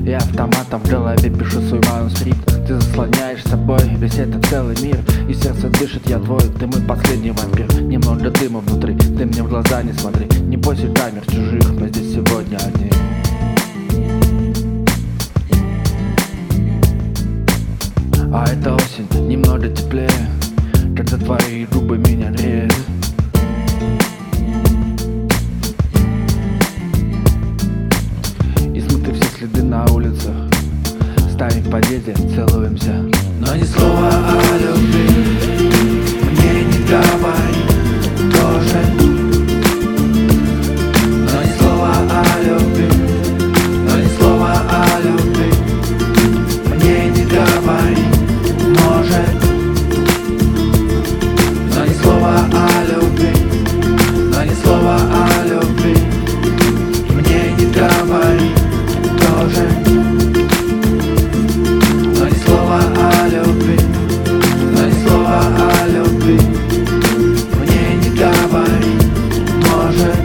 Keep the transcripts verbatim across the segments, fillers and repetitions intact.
Я автоматом в голове пишу свой манускрипт. Ты заслоняешь собой весь этот целый мир, и сердце дышит, я твой, ты мой последний вампир. Немного дыма внутри, ты мне в глаза не смотри. Не бойся камер чужих, мы здесь сегодня одни. А это осень, немного теплее, когда твои губы меня греют. И смыты все следы на улицах, ставим в подъезде, целуемся. Но ни слова о любви мне не говори тоже. Но ни слова о любви, но ни слова о любви мне не говори, может. Но ни слова о любви, но ни слова о любви мне не говори тоже. Но ни слова о любви, но ни слова о любви мне не говори, может.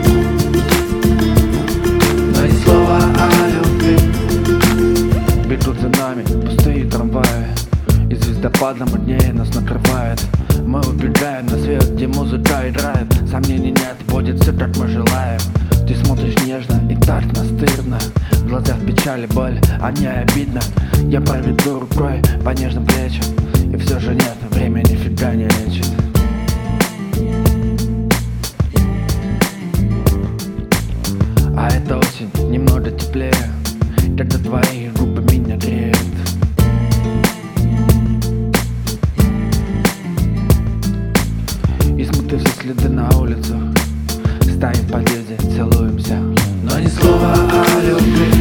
Но ни слова о любви. Бегут за нами пустые трамваи, и звездопадом дней нас накрывает. Мы убегаем на свет, где музыка играет. Сомнений нет, будет все, как мы желаем. Ты смотришь нежно и так настырно, в глазах печаль и боль, а мне обидно. Я проведу рукой по нежным плечам, и все же нет, время нифига не лечит. А это осень, немного теплее, когда твои губы меня греют. И смыты все следы на улицах, ставим в подъезде, целуемся. Но ни слова о любви